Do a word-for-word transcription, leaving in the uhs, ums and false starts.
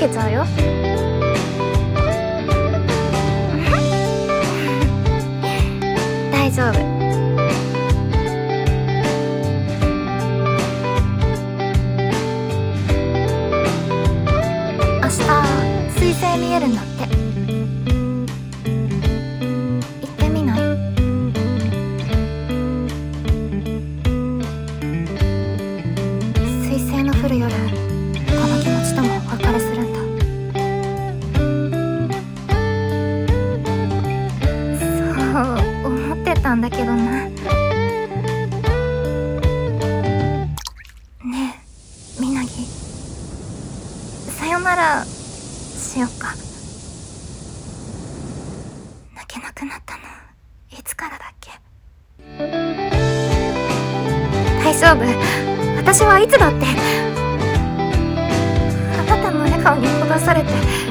けちゃうよ。大丈夫。明日彗星見えるんだって。行ってみない？彗星の降る夜、この気持ちともお別れするんだ。そう思ってたんだけどな。ねえみなぎ、さよならしよっか。泣けなくなったのいつからだっけ？大丈夫、私はいつだってあなたの笑顔にほだされて